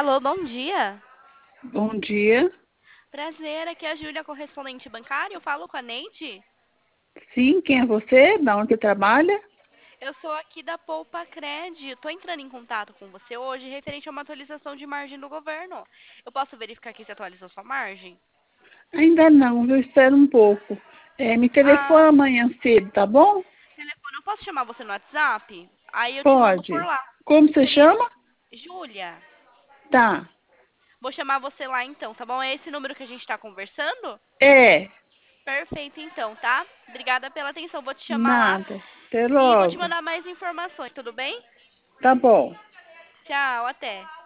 Alô, bom dia. Bom dia. Prazer, aqui é a Júlia, correspondente bancário. Eu falo com a Neide. Sim, quem é você? Da onde você trabalha? Eu sou aqui da Poupa Cred. Estou entrando em contato com você hoje referente a uma atualização de margem do governo. Eu posso verificar aqui se atualizou sua margem? Ainda não, eu espero um pouco. Me telefona Ah, amanhã cedo, tá bom? telefone, eu posso chamar você no WhatsApp? Aí eu te mando por Pode. lá. Como você Seria chama? Júlia. Tá. Vou chamar você lá então, tá bom? É esse número que a gente está conversando? É, Perfeito então, tá? Obrigada pela atenção. Vou te chamar lá nada. Até e vou te logo. mandar mais informações, tudo bem? Tá bom. Tchau, até.